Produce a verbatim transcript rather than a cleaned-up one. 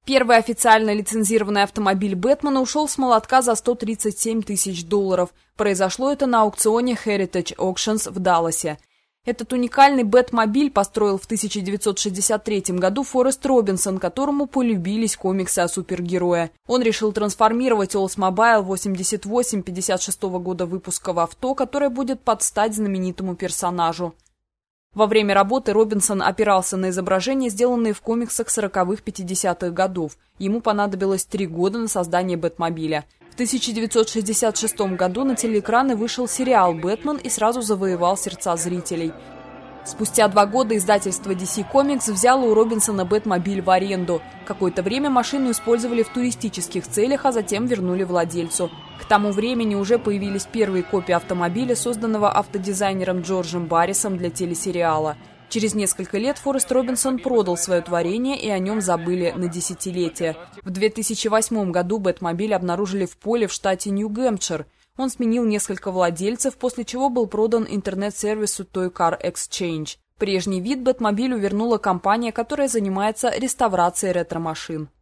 Первый официально лицензированный автомобиль Бэтмена ушел с молотка за сто тридцать семь тысяч долларов. Произошло это на аукционе Heritage Auctions в Далласе. Этот уникальный Бэтмобиль построил в тысяча девятьсот шестьдесят третьем году Форест Робинсон, которому полюбились комиксы о супергерое. Он решил трансформировать Oldsmobile восемьдесят восемь пятьдесят шестого года выпуска в авто, которое будет под стать знаменитому персонажу. Во время работы Робинсон опирался на изображения, сделанные в комиксах сороковых-пятидесятых годов. Ему понадобилось три года на создание Бэтмобиля. В тысяча девятьсот шестьдесят шестом году на телеэкраны вышел сериал «Бэтмен» и сразу завоевал сердца зрителей. Спустя два года издательство ди си Comics взяло у Робинсона Бэтмобиль в аренду. Какое-то время машину использовали в туристических целях, а затем вернули владельцу. К тому времени уже появились первые копии автомобиля, созданного автодизайнером Джорджем Баррисом для телесериала. Через несколько лет Форест Робинсон продал свое творение, и о нем забыли на десятилетия. В две тысячи восьмом году Бэтмобиль обнаружили в поле в штате Нью-Гэмпшир. Он сменил несколько владельцев, после чего был продан интернет-сервису Toy Car Exchange. Прежний вид Бэтмобилю вернула компания, которая занимается реставрацией ретро-машин.